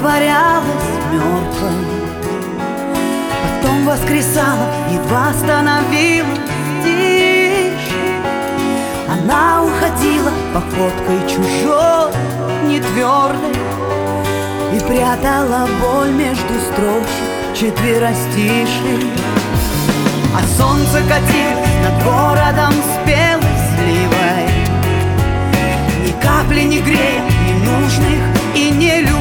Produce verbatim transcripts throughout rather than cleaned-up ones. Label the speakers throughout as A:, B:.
A: притворялась мертвой, потом воскресала, едва становилась тише. Она уходила походкой чужой, нетвердой, и прятала боль между строчек четверостишей. А солнце катилось над городом спелой сливой, ни капли не грея ненужных и нелюбимых.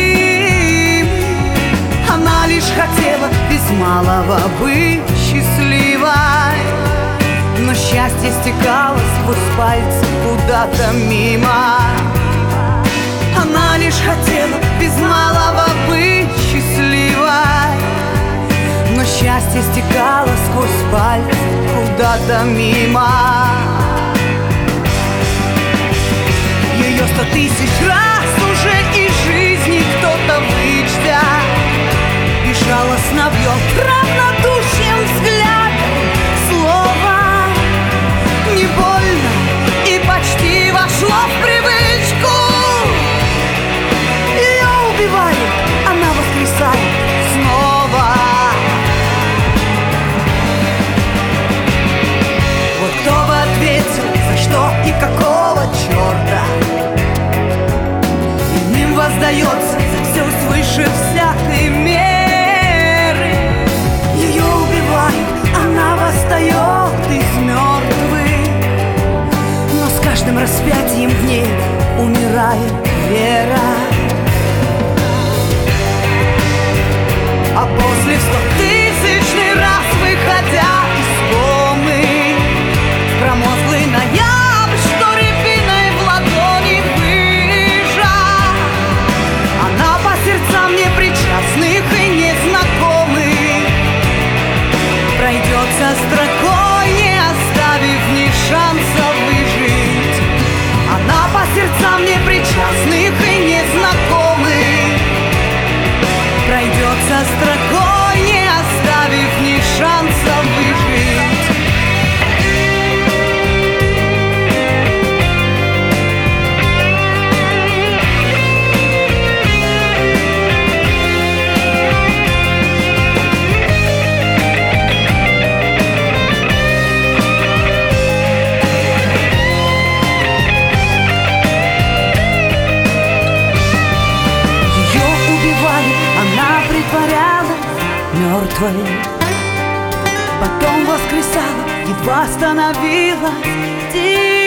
A: Она лишь хотела без малого быть счастливой, но счастье стекало сквозь пальцы куда-то мимо. Она лишь хотела без малого быть счастливой, но счастье стекало сквозь пальцы куда-то мимо. Ее сто тысяч раз уже из жизни кто-то вычтя, безжалостно бьет равнодушием взглядом слово. Не больно и почти вошло в привычку. Ее убивают, она воскресает снова. Вот кто бы ответил, за что и какого черта иным воздается за все свыше всякой меры. Ее убивают, она восстает из мертвых, но с каждым распятием в ней умирает вера. А после в стотысячный раз, выходя из комы, промозглый ноябрь, что рябиной в ладони выжа, она по сердцам непричастных и незнакомых пройдется строкой, не оставив ни шанса выжить. Она по сердцам непричастных и незнакомых пройдется строкой, не оставив ни шанса выжить. Мертвой, потом воскресала, едва становилась тише.